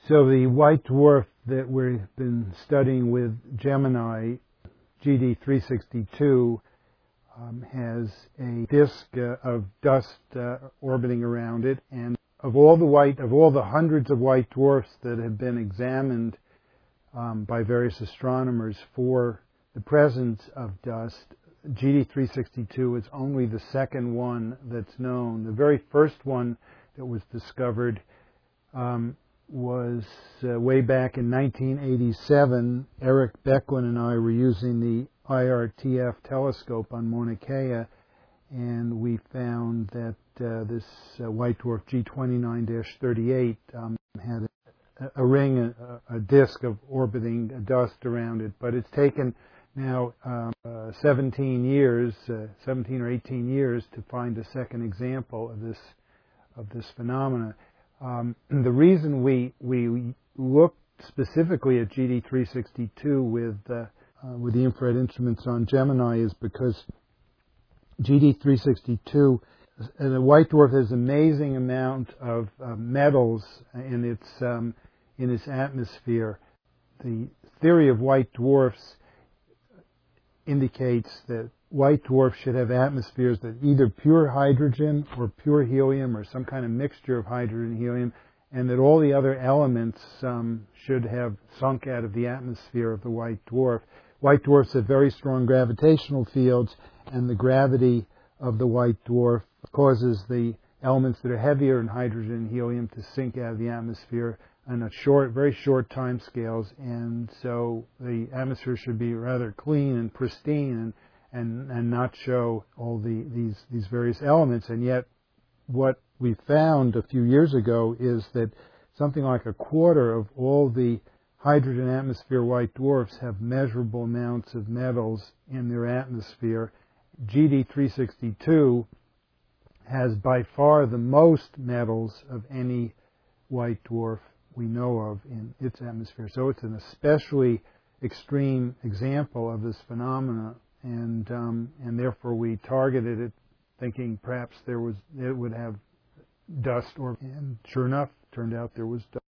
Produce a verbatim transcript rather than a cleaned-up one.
So the white dwarf that we've been studying with Gemini, G D three sixty-two, um, has a disk uh, of dust uh, orbiting around it, and of all the white, of all the hundreds of white dwarfs that have been examined um, by various astronomers for the presence of dust, G D three sixty-two is only the second one that's known. The very first one that was discovered um, was uh, way back in nineteen eighty-seven. Eric Beckwin and I were using the I R T F telescope on Mauna Kea, and we found that uh, this uh, white dwarf G twenty-nine dash thirty-eight um, had a, a ring, a, a disk of orbiting dust around it. But it's taken now um, uh, seventeen years, uh, seventeen or eighteen years, to find a second example of this of this phenomena. Um, the reason we we looked specifically at G D three sixty-two with uh, uh, with the infrared instruments on Gemini is because G D three sixty-two, uh, the white dwarf has an amazing amount of uh, metals in its um, in its atmosphere. The theory of white dwarfs indicates that white dwarfs should have atmospheres that either pure hydrogen or pure helium or some kind of mixture of hydrogen and helium, and that all the other elements um, should have sunk out of the atmosphere of the white dwarf. White dwarfs have very strong gravitational fields, and the gravity of the white dwarf causes the elements that are heavier than hydrogen and helium to sink out of the atmosphere on a short, very short time scales, and so the atmosphere should be rather clean and pristine and and, and not show all the these these various elements. And yet what we found a few years ago is that something like a quarter of all the hydrogen atmosphere white dwarfs have measurable amounts of metals in their atmosphere. G D three sixty-two has by far the most metals of any white dwarf we know of in its atmosphere. So it's an especially extreme example of this phenomena, and um, and therefore we targeted it, thinking perhaps there was it would have dust, or and sure enough, turned out there was dust.